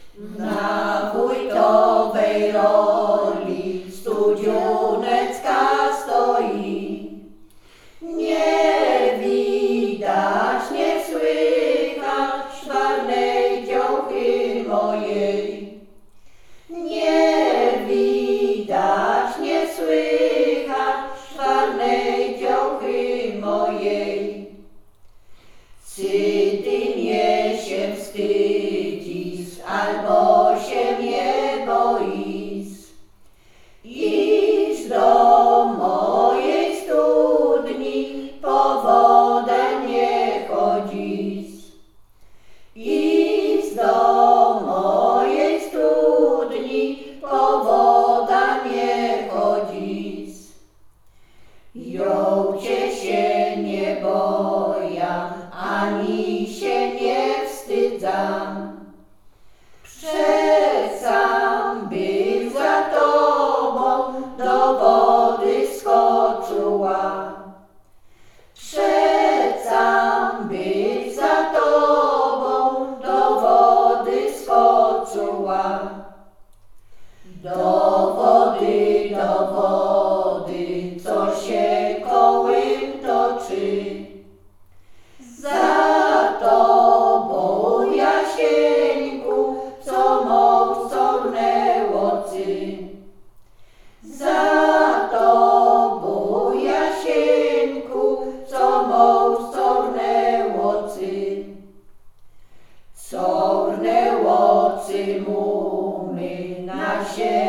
Na wójtowej roli Studziunecka stoi. Nie widać, nie słychać czarnej działki mojej. Nie widać, nie słychać czarnej działki mojej. Czy ty mnie się wstydzisz, albo się nie boisz? Idź do mojej studni, po wodę nie chodzisz. Idź do mojej studni, po wodę nie chodzisz. Jołcie się nie boję, ani się nie wstydzam. Przecam by za tobą do wody skoczyła. Przecam by za tobą do wody skoczyła. Do wody, co się kołem toczy. Za tobą, Jasieńku, co mą wciągnęło cy. Za tobą, Jasieńku, co mą wciągnęło cy. Wciągnęło cy mumy na się